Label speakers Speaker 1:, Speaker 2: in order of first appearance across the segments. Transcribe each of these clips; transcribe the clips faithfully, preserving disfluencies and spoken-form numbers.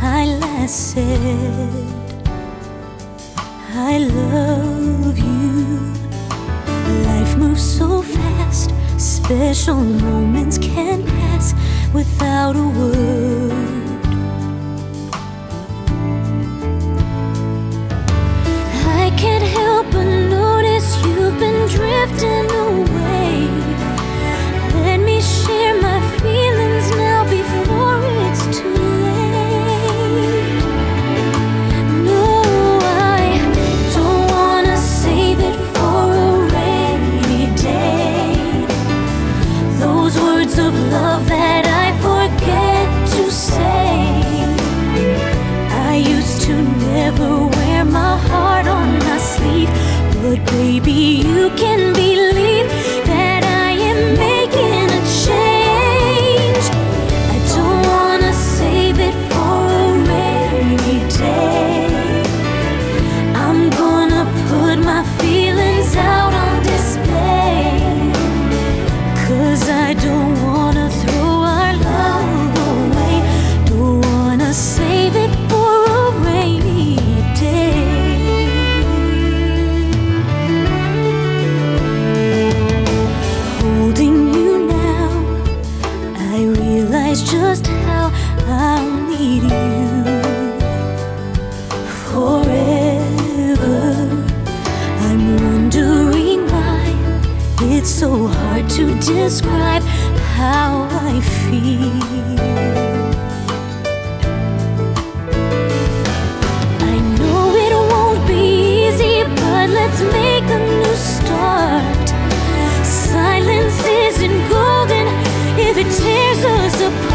Speaker 1: I last said I love you. Life moves so fast, special moments can pass without a word. I can't help but notice you've been drifting away. Let me share my feelings now before it's too late. No, I don't wanna save it for a rainy day. Those words of love that I forget to say. I used to never wear my heart on my sleeve, but baby, you can believe that I am making a change. I don't wanna save it for a rainy day. I'm gonna put my feelings out on display, 'cause I don't wanna throw our love away. Don't wanna save it for a rainy day. Holding you now, I realize just how I'll need you forever. I'm wondering why it's so hard to describe how I feel. I know it won't be easy, but let's make a new start. Silence isn't golden if it tears us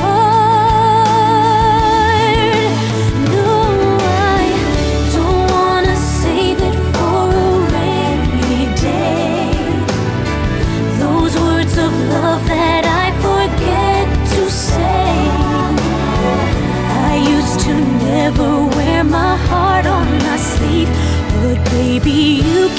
Speaker 1: apart. No, I don't wanna save it for a rainy day. Those words of love that I forget to say. I used to never wear my heart on my sleeve, but baby, you